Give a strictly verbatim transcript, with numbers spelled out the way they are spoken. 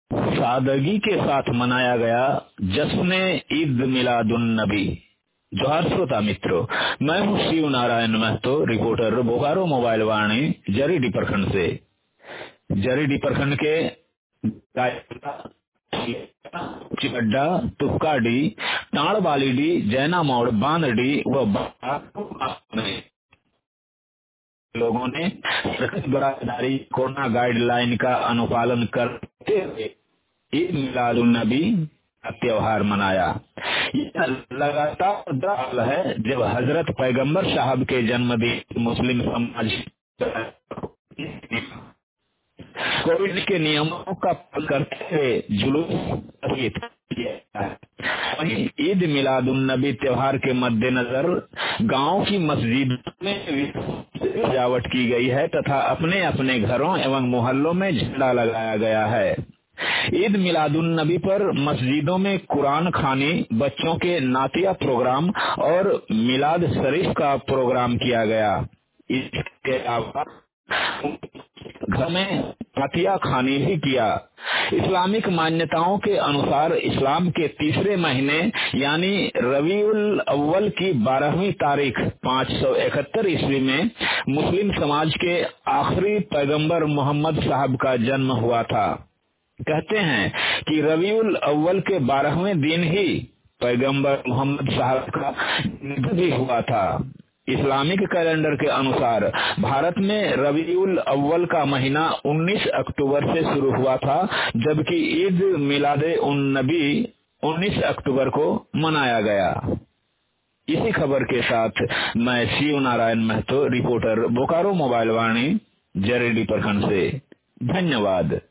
सादगी के साथ मनाया गया जश्न ईद मिलादुन नबी। जोहार श्रोता मित्रों, मैं हूँ शिव नारायण महतो, रिपोर्टर बोकारो मोबाइल वाणी जरीडी प्रखंड से। जरीडी प्रखंड के चिकड्डा, तुक्काडी, टाणबालीडी, जैना मोड़, बांदडी व लोगों ने बरादारी कोरोना गाइडलाइन का अनुपालन करते हुए ईद मिलादुन नबी का त्योहार मनाया। यह लगातार साल है जब हजरत पैगंबर साहब के जन्मदिन मुस्लिम समाज कोविड के नियमों का पालन करते हुए जुलूस किया है। वहीं ईद मिलादुन नबी त्योहार के मद्देनजर गांव की मस्जिदों में सजावट की गई है तथा अपने अपने घरों एवं मोहल्लों में झंडा लगाया गया है। ईद मिलादुन नबी पर मस्जिदों में कुरान खानी, बच्चों के नातिया प्रोग्राम और मिलाद शरीफ का प्रोग्राम किया गया। इसके अलावा घर में फतिया खानी भी किया। इस्लामिक मान्यताओं के अनुसार इस्लाम के तीसरे महीने यानी रबीउल अव्वल की बारहवीं तारीख पाँच सौ इकहत्तर ईस्वी में मुस्लिम समाज के आखिरी पैगंबर मोहम्मद साहब का जन्म हुआ था। कहते हैं कि रबीउल अव्वल के बारहवें दिन ही पैगंबर मोहम्मद साहब का निधन भी हुआ था। इस्लामिक कैलेंडर के अनुसार भारत में रबीउल अव्वल का महीना उन्नीस अक्टूबर से शुरू हुआ था, जबकि ईद मिलादे उन नबी उन्नीस अक्टूबर को मनाया गया। इसी खबर के साथ मैं शिव नारायण महतो, रिपोर्टर बोकारो मोबाइल वाणी जरेडी प्रखंड से। धन्यवाद।